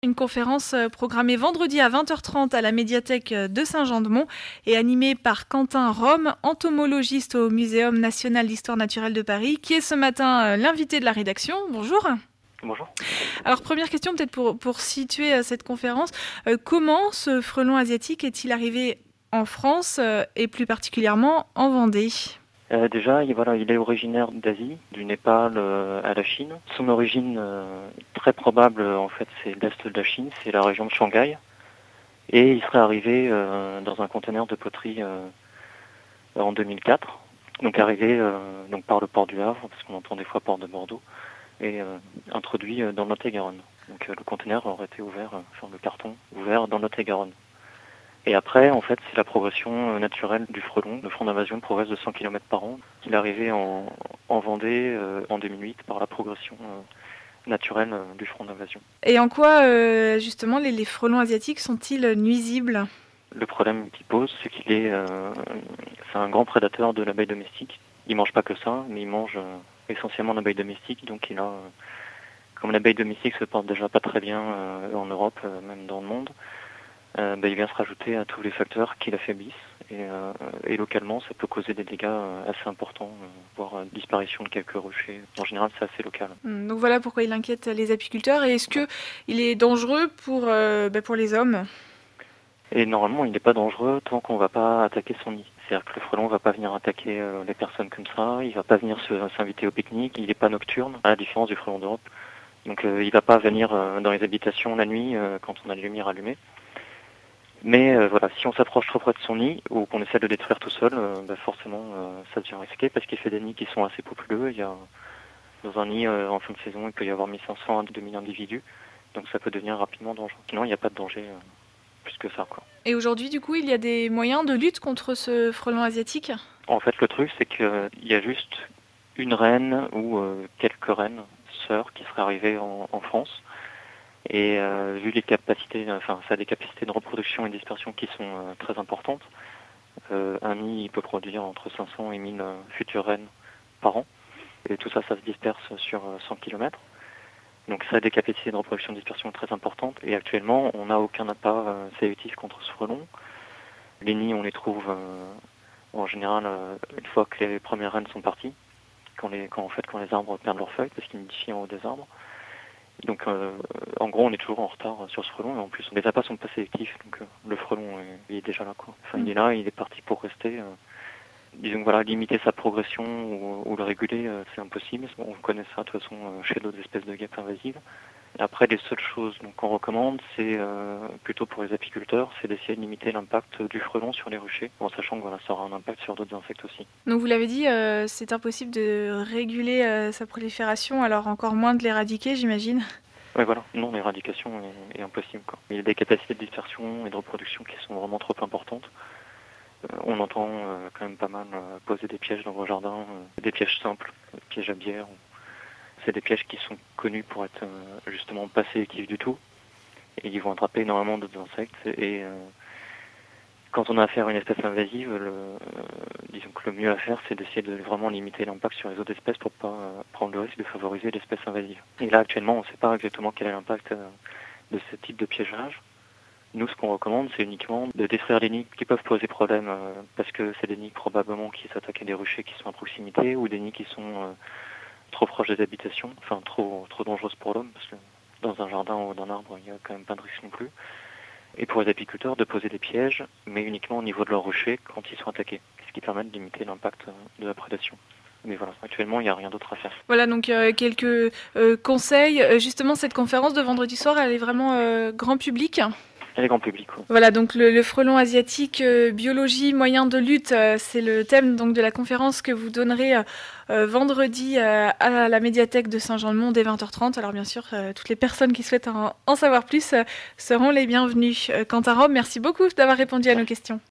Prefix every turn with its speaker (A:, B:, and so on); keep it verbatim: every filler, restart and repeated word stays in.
A: Une conférence euh, programmée vendredi à vingt heures trente à la médiathèque euh, de Saint-Jean-de-Mont et animée par Quentin Rome, entomologiste au Muséum national d'histoire naturelle de Paris, qui est ce matin euh, l'invité de la rédaction. Bonjour.
B: Bonjour.
A: Alors première question peut-être pour, pour situer euh, cette conférence. Euh, comment ce frelon asiatique est-il arrivé en France euh, et plus particulièrement en Vendée ?
B: Euh, déjà, il, voilà, il est originaire d'Asie, du Népal euh, à la Chine. Son origine euh, très probable, en fait, c'est l'est de la Chine, c'est la région de Shanghai. Et il serait arrivé euh, dans un conteneur de poterie euh, en deux mille quatre. Donc arrivé euh, donc par le port du Havre, parce qu'on entend des fois port de Bordeaux, et euh, introduit euh, dans le Lot-et-Garonne. Donc euh, le conteneur aurait été ouvert, euh, enfin le carton ouvert dans le Lot-et-Garonne. Et après, en fait, c'est la progression naturelle du frelon. Le frelon d'invasion progresse de cent kilomètres par an. Il est arrivé en, en Vendée euh, en deux mille huit par la progression euh, naturelle euh, du frelon d'invasion.
A: Et en quoi, euh, justement, les, les frelons asiatiques sont-ils nuisibles ?
B: Le problème qu'il pose, c'est qu'il est, euh, c'est un grand prédateur de l'abeille domestique. Il mange pas que ça, mais il mange euh, essentiellement l'abeille domestique. Donc il a, euh, comme l'abeille domestique se porte déjà pas très bien euh, en Europe, euh, même dans le monde, Euh, bah, il vient se rajouter à tous les facteurs qui l'affaiblissent et, euh, et localement ça peut causer des dégâts euh, assez importants, euh, voire euh, disparition de quelques ruchers. En général c'est assez local.
A: Donc voilà pourquoi il inquiète les apiculteurs. Et est-ce que il est dangereux pour, euh, bah, pour les hommes ?
B: Et normalement il n'est pas dangereux tant qu'on ne va pas attaquer son nid. C'est-à-dire que le frelon ne va pas venir attaquer euh, les personnes comme ça, il ne va pas venir se, s'inviter au pique-nique, il n'est pas nocturne, à la différence du frelon d'Europe. Donc euh, il ne va pas venir euh, dans les habitations la nuit euh, quand on a les lumières allumées. Mais euh, voilà, si on s'approche trop près de son nid ou qu'on essaie de le détruire tout seul, euh, bah forcément euh, ça devient risqué parce qu'il fait des nids qui sont assez populeux. Il y a, dans un nid euh, en fin de saison, il peut y avoir mille cinq cents à deux mille individus, donc ça peut devenir rapidement dangereux. Sinon, il n'y a pas de danger euh, plus que ça, quoi.
A: Et aujourd'hui, du coup, il y a des moyens de lutte contre ce frelon asiatique ?
B: En fait, le truc, c'est qu'il euh, y a juste une reine ou euh, quelques reines sœurs qui seraient arrivées en, en France. Et euh, vu les capacités, enfin ça a des capacités de reproduction et de dispersion qui sont euh, très importantes. Euh, un nid il peut produire entre cinq cents et mille euh, futures reines par an. Et tout ça, ça se disperse sur euh, cent kilomètres. Donc ça a des capacités de reproduction et de dispersion très importantes. Et actuellement, on n'a aucun appât euh, sélectif contre ce frelon. Les nids, on les trouve euh, en général euh, une fois que les premières reines sont parties, quand, les, quand, en fait, quand les arbres perdent leurs feuilles, parce qu'ils nidifient en haut des arbres. Donc euh, en gros on est toujours en retard sur ce frelon et en plus les appâts sont pas sélectifs donc euh, le frelon est, il est déjà là quoi. Enfin il est là, il est parti pour rester. Euh, disons que voilà, limiter sa progression ou, ou le réguler euh, c'est impossible. On connaît ça de toute façon euh, chez d'autres espèces de guêpes invasives. Et après les seules choses donc, qu'on recommande c'est euh, plutôt pour les apiculteurs, c'est d'essayer de limiter l'impact du frelon sur les ruchers, en sachant que voilà, ça aura un impact sur d'autres insectes aussi.
A: Donc vous l'avez dit, euh, c'est impossible de réguler euh, sa prolifération, alors encore moins de l'éradiquer, j'imagine.
B: Oui, voilà. Non, l'éradication est, est impossible, quoi. Il y a des capacités de dispersion et de reproduction qui sont vraiment trop importantes. Euh, on entend euh, quand même pas mal euh, poser des pièges dans vos jardins, euh, des pièges simples, des pièges à bière. C'est des pièges qui sont connus pour être euh, justement pas sélectifs du tout. Et ils vont attraper énormément d'autres insectes. Et euh, quand on a affaire à une espèce invasive, le, euh, disons que le mieux à faire, c'est d'essayer de vraiment limiter l'impact sur les autres espèces pour pas euh, prendre le risque de favoriser l'espèce invasive. Et là, actuellement, on ne sait pas exactement quel est l'impact euh, de ce type de piégeage. Nous, ce qu'on recommande, c'est uniquement de détruire les nids qui peuvent poser problème, euh, parce que c'est des nids probablement qui s'attaquent à des ruchers qui sont à proximité, ou des nids qui sont euh, trop proches des habitations, enfin trop, trop dangereuses pour l'homme, parce que dans un jardin ou dans un arbre, il n'y a quand même pas de risque non plus. Et pour les apiculteurs, de poser des pièges, mais uniquement au niveau de leurs ruchers quand ils sont attaqués, ce qui permet de limiter l'impact de la prédation. Mais voilà, actuellement, il n'y a rien d'autre à faire.
A: Voilà, donc euh, quelques euh, conseils. Euh, Justement, cette conférence de vendredi soir, elle est vraiment euh, grand public.
B: Elle est grand public. Ouais.
A: Voilà, donc le, le frelon asiatique, euh, biologie, moyen de lutte, euh, c'est le thème donc, de la conférence que vous donnerez euh, vendredi euh, à la médiathèque de Saint-Jean-de-Mont dès vingt heures trente. Alors bien sûr, euh, toutes les personnes qui souhaitent en, en savoir plus euh, seront les bienvenues. Euh, Quentin Rome, merci beaucoup d'avoir répondu à nos questions.